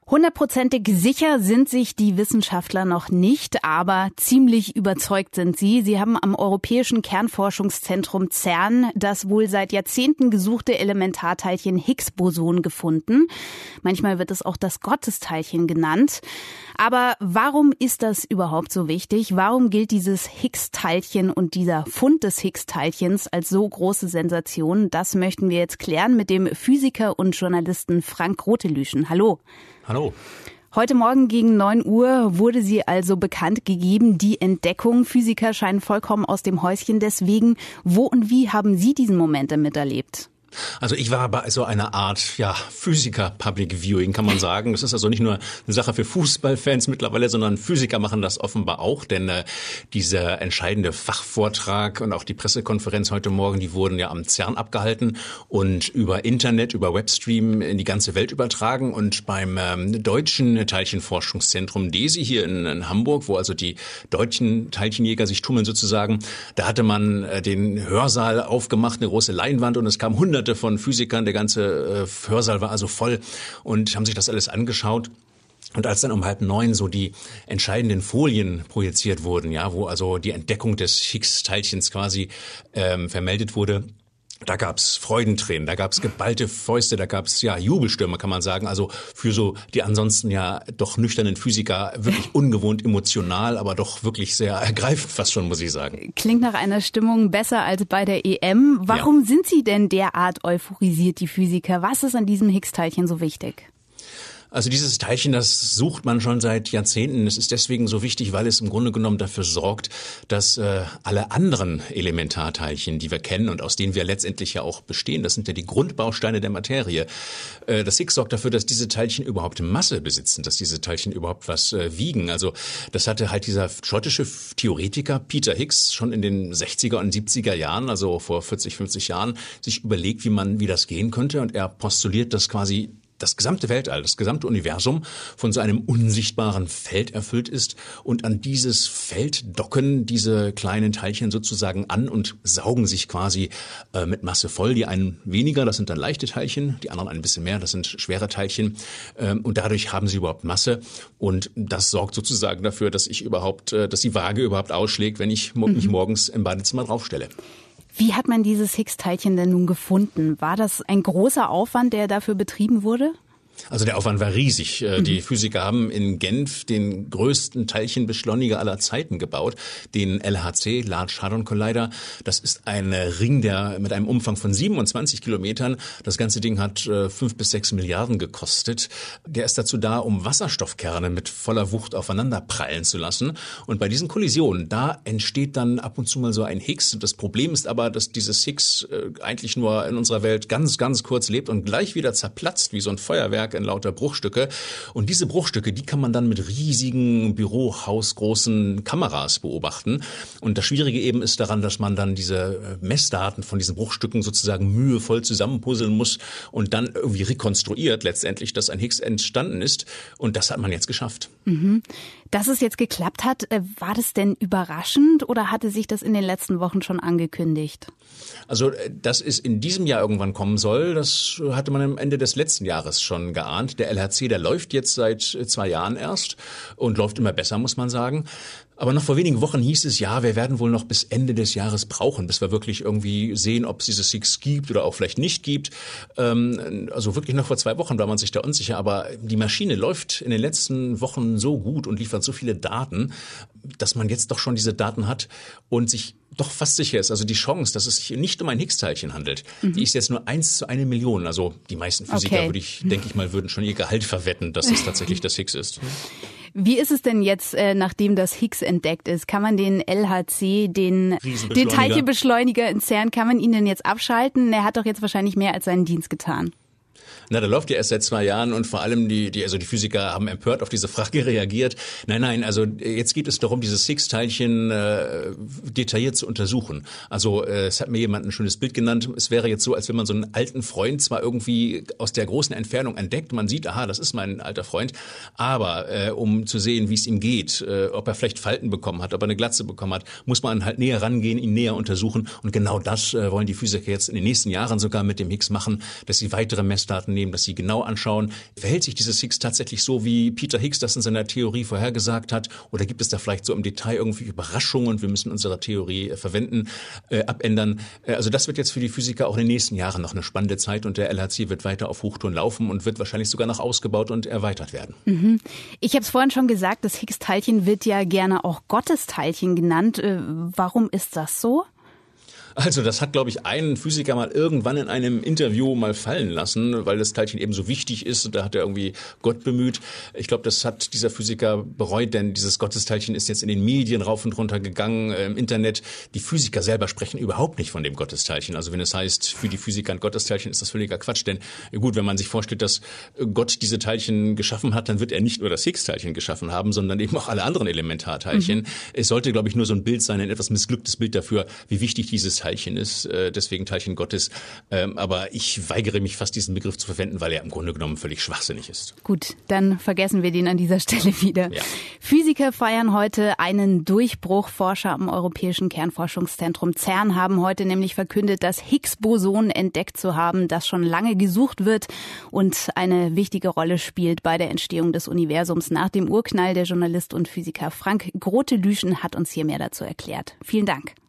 100%ig sicher sind sich die Wissenschaftler noch nicht, aber ziemlich überzeugt sind sie. Sie haben am Europäischen Kernforschungszentrum CERN das wohl seit Jahrzehnten gesuchte Elementarteilchen Higgs-Boson gefunden. Manchmal wird es auch das Gottesteilchen genannt. Aber warum ist das überhaupt so wichtig? Warum gilt dieses Higgs-Teilchen und dieser Fund des Higgs-Teilchens als so große Sensation? Das möchten wir jetzt klären mit dem Physiker und Journalisten Frank Rotelüschen. Hallo. Hallo. Heute Morgen gegen 9 Uhr wurde sie also bekannt gegeben, die Entdeckung. Physiker scheinen vollkommen aus dem Häuschen. Deswegen, wo und wie haben Sie diesen Moment miterlebt? Also ich war bei so einer Art, Physiker-Public Viewing, kann man sagen. Das ist also nicht nur eine Sache für Fußballfans mittlerweile, sondern Physiker machen das offenbar auch, denn dieser entscheidende Fachvortrag und auch die Pressekonferenz heute Morgen, die wurden ja am CERN abgehalten und über Internet, über Webstream in die ganze Welt übertragen. Und beim deutschen Teilchenforschungszentrum DESI hier in Hamburg, wo also die deutschen Teilchenjäger sich tummeln sozusagen, da hatte man den Hörsaal aufgemacht, eine große Leinwand, und es kamen Hunderte von Physikern, der ganze Hörsaal war also voll und haben sich das alles angeschaut. Und als dann um 8:30 so die entscheidenden Folien projiziert wurden, wo also die Entdeckung des Higgs-Teilchens quasi vermeldet wurde, da gab's Freudentränen, da gab's geballte Fäuste, da gab's Jubelstürme, kann man sagen. Also für so die ansonsten doch nüchternen Physiker wirklich ungewohnt emotional, aber doch wirklich sehr ergreifend fast schon, muss ich sagen. Klingt nach einer Stimmung besser als bei der EM. Warum sind Sie denn derart euphorisiert, die Physiker? Was ist an diesem Higgs-Teilchen so wichtig? Also dieses Teilchen, das sucht man schon seit Jahrzehnten. Es ist deswegen so wichtig, weil es im Grunde genommen dafür sorgt, dass alle anderen Elementarteilchen, die wir kennen und aus denen wir letztendlich ja auch bestehen, das sind ja die Grundbausteine der Materie. Das Higgs sorgt dafür, dass diese Teilchen überhaupt Masse besitzen, dass diese Teilchen überhaupt was wiegen. Also das hatte halt dieser schottische Theoretiker Peter Higgs schon in den 60er und 70er Jahren, also vor 40, 50 Jahren, sich überlegt, wie das gehen könnte. Und er postuliert, dass quasi das gesamte Weltall, das gesamte Universum von so einem unsichtbaren Feld erfüllt ist, und an dieses Feld docken diese kleinen Teilchen sozusagen an und saugen sich quasi mit Masse voll. Die einen weniger, das sind dann leichte Teilchen, die anderen ein bisschen mehr, das sind schwere Teilchen, und dadurch haben sie überhaupt Masse, und das sorgt sozusagen dafür, dass die Waage überhaupt ausschlägt, wenn ich mich morgens im Badezimmer draufstelle. Wie hat man dieses Higgs-Teilchen denn nun gefunden? War das ein großer Aufwand, der dafür betrieben wurde? Also der Aufwand war riesig. Die Physiker haben in Genf den größten Teilchenbeschleuniger aller Zeiten gebaut, den LHC, Large Hadron Collider. Das ist ein Ring, der mit einem Umfang von 27 Kilometern, das ganze Ding hat 5 bis 6 Milliarden gekostet. Der ist dazu da, um Wasserstoffkerne mit voller Wucht aufeinander prallen zu lassen. Und bei diesen Kollisionen, da entsteht dann ab und zu mal so ein Higgs. Das Problem ist aber, dass dieses Higgs eigentlich nur in unserer Welt ganz, ganz kurz lebt und gleich wieder zerplatzt wie so ein Feuerwerk in lauter Bruchstücke. Und diese Bruchstücke, die kann man dann mit riesigen bürohausgroßen Kameras beobachten. Und das Schwierige eben ist daran, dass man dann diese Messdaten von diesen Bruchstücken sozusagen mühevoll zusammenpuzzeln muss und dann irgendwie rekonstruiert letztendlich, dass ein Higgs entstanden ist. Und das hat man jetzt geschafft. Mhm. Dass es jetzt geklappt hat, war das denn überraschend oder hatte sich das in den letzten Wochen schon angekündigt? Also, dass es in diesem Jahr irgendwann kommen soll, das hatte man am Ende des letzten Jahres schon geahnt. Der LHC, der läuft jetzt seit 2 Jahren erst und läuft immer besser, muss man sagen. Aber noch vor wenigen Wochen hieß es, wir werden wohl noch bis Ende des Jahres brauchen, bis wir wirklich irgendwie sehen, ob es dieses Higgs gibt oder auch vielleicht nicht gibt. Also wirklich noch vor 2 Wochen war man sich da unsicher. Aber die Maschine läuft in den letzten Wochen so gut und liefert so viele Daten, dass man jetzt doch schon diese Daten hat und sich doch fast sicher ist. Also die Chance, dass es sich nicht um ein Higgs-Teilchen handelt, die ist jetzt nur 1 zu 1 Million. Also die meisten Physiker, würden schon ihr Gehalt verwetten, dass es tatsächlich das Higgs ist. Wie ist es denn jetzt, nachdem das Higgs entdeckt ist? Kann man den LHC, den Teilchenbeschleuniger in CERN, kann man ihn denn jetzt abschalten? Er hat doch jetzt wahrscheinlich mehr als seinen Dienst getan. Der läuft ja erst seit 2 Jahren und vor allem die Physiker haben empört auf diese Frage reagiert. Nein, also jetzt geht es darum, dieses Higgs-Teilchen detailliert zu untersuchen. Also es hat mir jemand ein schönes Bild genannt. Es wäre jetzt so, als wenn man so einen alten Freund zwar irgendwie aus der großen Entfernung entdeckt, man sieht, aha, das ist mein alter Freund, aber um zu sehen, wie es ihm geht, ob er vielleicht Falten bekommen hat, ob er eine Glatze bekommen hat, muss man halt näher rangehen, ihn näher untersuchen. Und genau das wollen die Physiker jetzt in den nächsten Jahren sogar mit dem Higgs machen, dass sie weitere Messdaten nehmen, dass sie genau anschauen, verhält sich dieses Higgs tatsächlich so, wie Peter Higgs das in seiner Theorie vorhergesagt hat, oder gibt es da vielleicht so im Detail irgendwie Überraschungen und wir müssen unsere Theorie abändern. Also das wird jetzt für die Physiker auch in den nächsten Jahren noch eine spannende Zeit und der LHC wird weiter auf Hochtouren laufen und wird wahrscheinlich sogar noch ausgebaut und erweitert werden. Mhm. Ich habe es vorhin schon gesagt, das Higgs-Teilchen wird ja gerne auch Gottesteilchen genannt. Warum ist das so? Also das hat, glaube ich, ein Physiker mal irgendwann in einem Interview mal fallen lassen, weil das Teilchen eben so wichtig ist. Und da hat er irgendwie Gott bemüht. Ich glaube, das hat dieser Physiker bereut, denn dieses Gottesteilchen ist jetzt in den Medien rauf und runter gegangen, im Internet. Die Physiker selber sprechen überhaupt nicht von dem Gottesteilchen. Also wenn es heißt, für die Physiker ein Gottesteilchen, ist das völliger Quatsch. Denn gut, wenn man sich vorstellt, dass Gott diese Teilchen geschaffen hat, dann wird er nicht nur das Higgs-Teilchen geschaffen haben, sondern eben auch alle anderen Elementarteilchen. Es sollte, glaube ich, nur so ein Bild sein, ein etwas missglücktes Bild dafür, wie wichtig dieses Teilchen ist, deswegen Teilchen Gottes. Aber ich weigere mich fast, diesen Begriff zu verwenden, weil er im Grunde genommen völlig schwachsinnig ist. Gut, dann vergessen wir den an dieser Stelle wieder. Ja. Physiker feiern heute einen Durchbruch. Forscher am Europäischen Kernforschungszentrum CERN haben heute nämlich verkündet, das Higgs-Boson entdeckt zu haben, das schon lange gesucht wird und eine wichtige Rolle spielt bei der Entstehung des Universums nach dem Urknall. Der Journalist und Physiker Frank Grote-Lüschen hat uns hier mehr dazu erklärt. Vielen Dank.